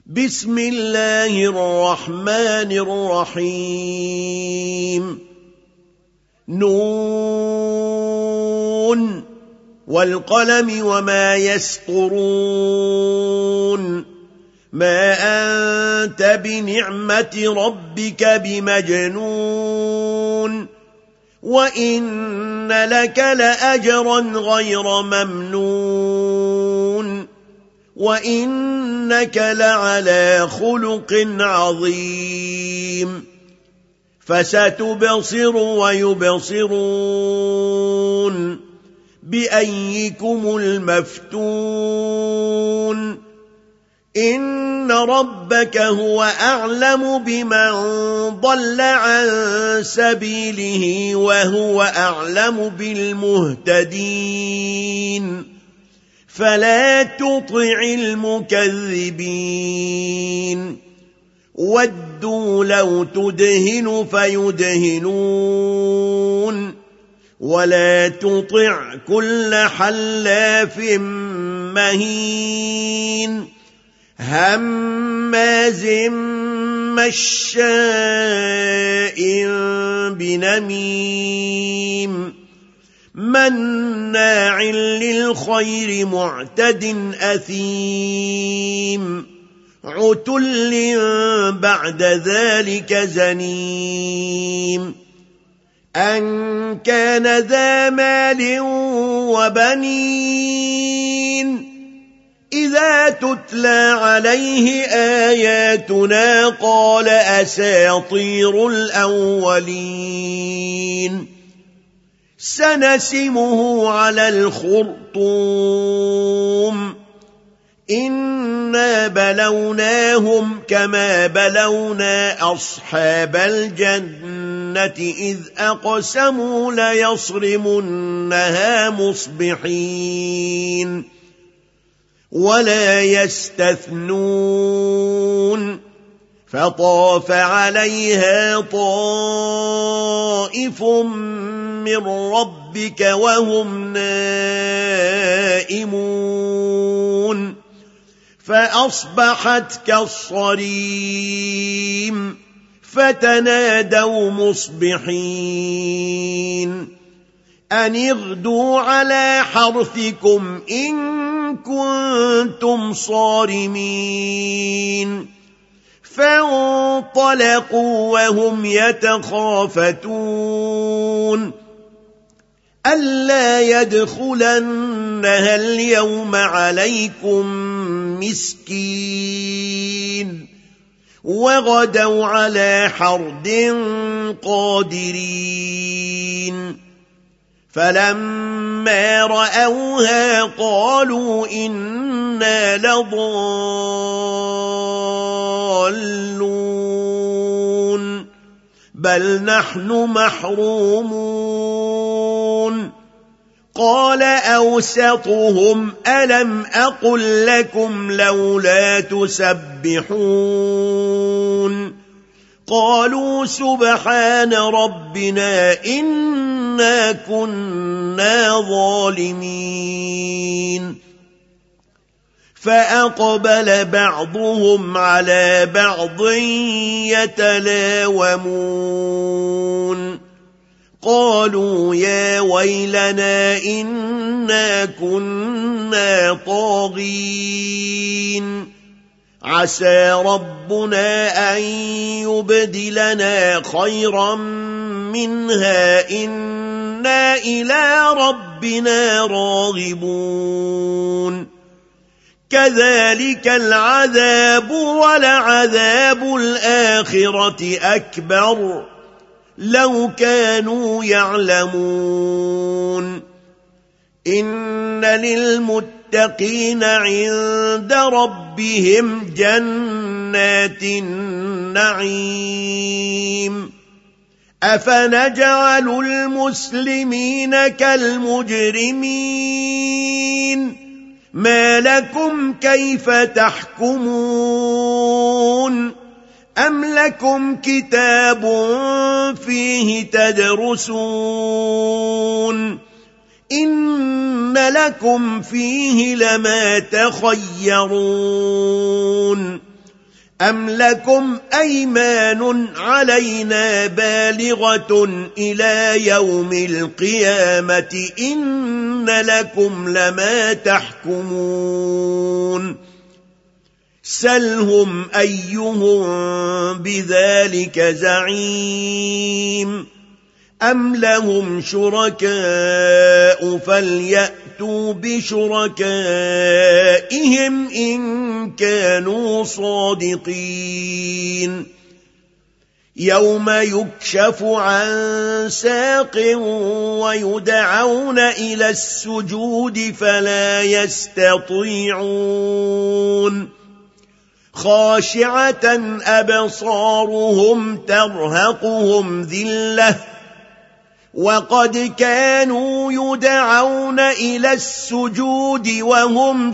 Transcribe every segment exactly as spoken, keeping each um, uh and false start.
بسم الله الرحمن الرحيم نون والقلم وما يسطرون ما أنت بنعمة ربك بمجنون وإن لك لأجرا غير ممنون وإنك لعلى خلق عظيم فستبصر ويبصرون بأيكم المفتون إن ربك هو أعلم بمن ضل عن سبيله وهو أعلم بالمهتدين فلا تطع المكذبين ودوا لو تدهن فيدهنون ولا تطع كل حلاف مهين هماز مشاء بنميم مناع للخير معتد أثيم عتل بعد ذلك زنيم أن كان ذا مال وبنين إذا تتلى عليه آياتنا قال أساطير الأولين سنسمه على الخرطوم إنا بلوناهم كما بلونا أصحاب الجنة إذ أقسموا ليصرمنها مصبحين ولا يستثنون فطاف عليها طائف من ربك وهم نائمون فأصبحت كالصريم فتنادوا مصبحين أن اغدوا على حرثكم إن كنتم صارمين فانطلقوا وهم يتخافتون ألا يدخلنها اليوم عليكم مسكين وغدوا على حرد قادرين فلما رأوها قالوا إنا لضالون بل نحن محرومون قال أوسطهم ألم أقل لكم لولا تسبحون قالوا سبحان ربنا إنا كنا ظالمين فأقبل بعضهم على بعض يتلاومون قالوا يا ويلنا إنا كنا طاغين عسى ربنا أن يبدلنا خيرا منها إنا إلى ربنا راغبون كذلك العذاب ولعذاب الآخرة أكبر لو كانوا يعلمون إن للمتقين عند ربهم جنات النعيم أفنجعل المسلمين كالمجرمين ما لكم كيف تحكمون أم لكم كتاب فيه تدرسون إن لكم فيه لما تخيرون أم لكم أيمان علينا بالغة إلى يوم القيامة إن لكم لما تحكمون سلهم أيهم بذلك زعيم أم لهم شركاء فليأتوا بشركائهم إن كانوا صادقين يوم يكشف عن ساق ويدعون إلى السجود فلا يستطيعون خاشعة أبصارهم ترهقهم ذلة وقد كانوا يدعون إلى السجود وهم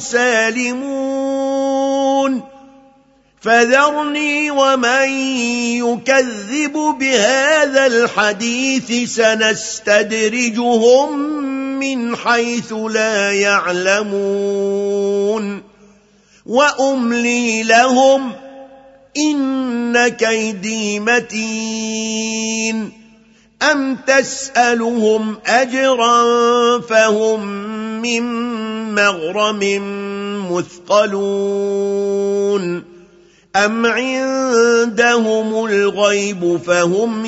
سالمون فذرني ومن يكذب بهذا الحديث سنستدرجهم من حيث لا يعلمون وأملي لهم إن كيدي متين أم تسألهم أجرا فهم من مغرم مثقلون أم عندهم الغيب فهم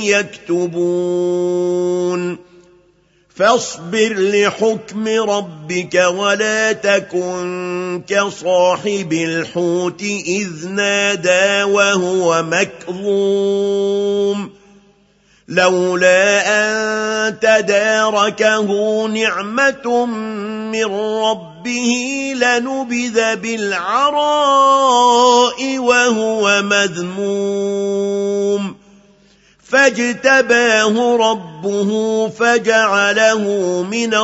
يكتبون فاصبر لحكم ربك ولا تكن كصاحب الحوت إذ نادى وهو مكظوم لولا أن تداركه نعمة من ربه لنبذ بالعراء وهو مذموم فاجتباه ربه فجعله من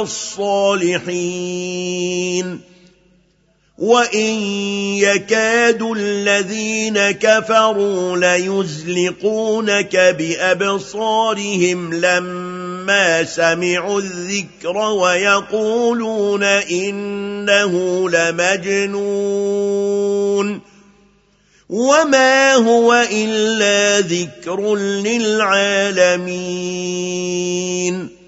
الصالحين وإن يكاد الذين كفروا ليزلقونك بأبصارهم لما سمعوا الذكر ويقولون إنه لمجنون وما هو إلا ذكر للعالمين